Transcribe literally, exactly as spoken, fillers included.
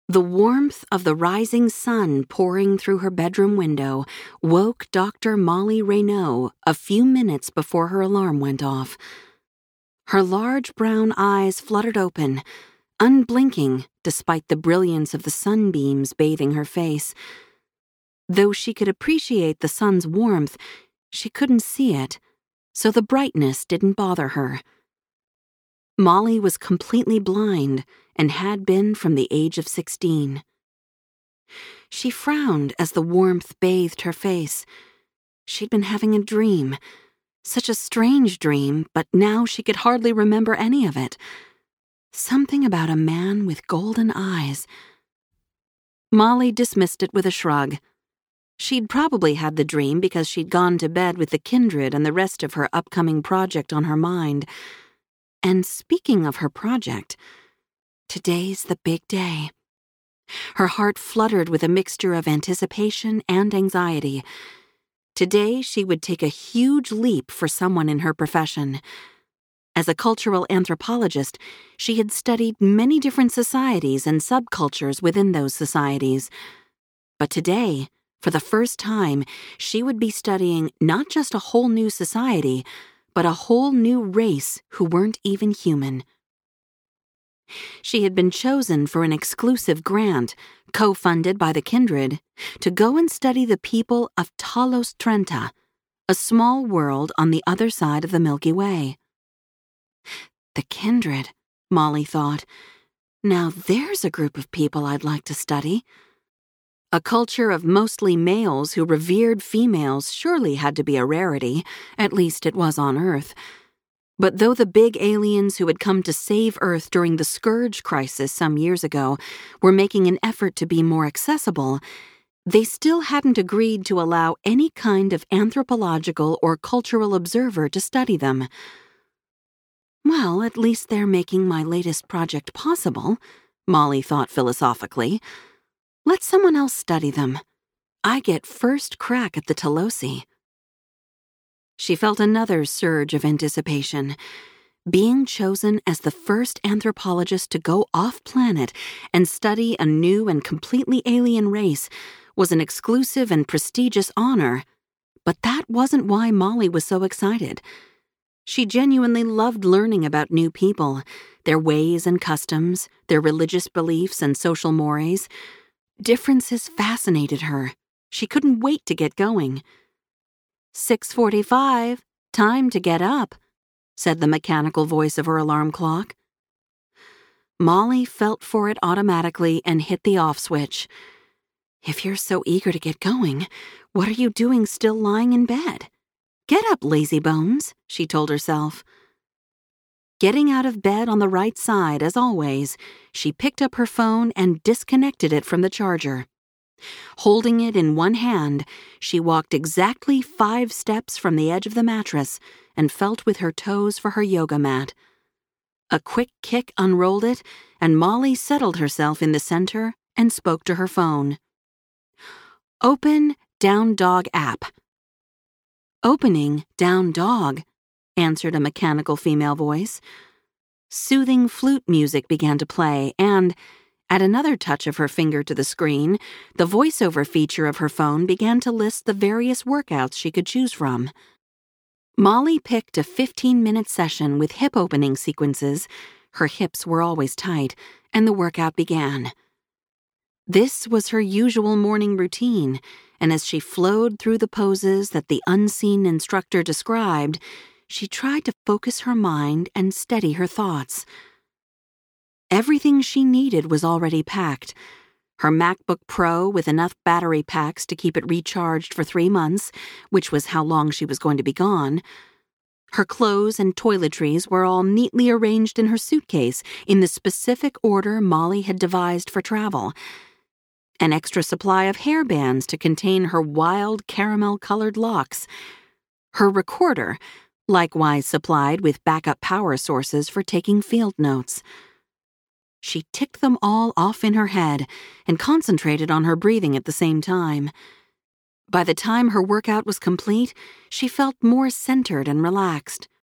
The warmth of the rising sun pouring through her bedroom window woke Doctor Molly Raynaud a few minutes before her alarm went off. Her large brown eyes fluttered open, unblinking despite the brilliance of the sunbeams bathing her face. Though she could appreciate the sun's warmth, she couldn't see it, so the brightness didn't bother her. Molly was completely blind and had been from the age of sixteen. She frowned as the warmth bathed her face. She'd been having a dream. Such a strange dream, but now she could hardly remember any of it. Something about a man with golden eyes. Molly dismissed it with a shrug. She'd probably had the dream because she'd gone to bed with the kindred and the rest of her upcoming project on her mind. And speaking of her project, today's the big day. Her heart fluttered with a mixture of anticipation and anxiety. Today she would take a huge leap for someone in her profession. As a cultural anthropologist, she had studied many different societies and subcultures within those societies. But today, for the first time, she would be studying not just a whole new society, but a whole new race who weren't even human. She had been chosen for an exclusive grant, co-funded by the kindred, to go and study the people of Talos Trenta, a small world on the other side of the Milky Way. The kindred, Molly thought. Now there's a group of people I'd like to study. A culture of mostly males who revered females surely had to be a rarity, at least it was on Earth. But though the big aliens who had come to save Earth during the Scourge crisis some years ago were making an effort to be more accessible, they still hadn't agreed to allow any kind of anthropological or cultural observer to study them. Well, at least they're making my latest project possible, Molly thought philosophically. Let someone else study them. I get first crack at the Talosi. She felt another surge of anticipation. Being chosen as the first anthropologist to go off-planet and study a new and completely alien race was an exclusive and prestigious honor. But that wasn't why Molly was so excited. She genuinely loved learning about new people, their ways and customs, their religious beliefs and social mores. Differences fascinated her. She couldn't wait to get going. six forty-five, time to get up, said the mechanical voice of her alarm clock. Molly felt for it automatically and hit the off switch. If you're so eager to get going, what are you doing still lying in bed? Get up, lazy bones, she told herself. Getting out of bed on the right side, as always, she picked up her phone and disconnected it from the charger. Holding it in one hand, she walked exactly five steps from the edge of the mattress and felt with her toes for her yoga mat. A quick kick unrolled it, and Molly settled herself in the center and spoke to her phone. Open Down Dog app. Opening Down Dog, answered a mechanical female voice. Soothing flute music began to play, and, at another touch of her finger to the screen, the voiceover feature of her phone began to list the various workouts she could choose from. Molly picked a fifteen-minute session with hip opening sequences. Her hips were always tight, and the workout began. This was her usual morning routine, and as she flowed through the poses that the unseen instructor described, she tried to focus her mind and steady her thoughts. Everything she needed was already packed. Her MacBook Pro with enough battery packs to keep it recharged for three months, which was how long she was going to be gone. Her clothes and toiletries were all neatly arranged in her suitcase in the specific order Molly had devised for travel. An extra supply of hairbands to contain her wild caramel-colored locks. Her recorder, likewise supplied with backup power sources for taking field notes. She ticked them all off in her head and concentrated on her breathing at the same time. By the time her workout was complete, she felt more centered and relaxed,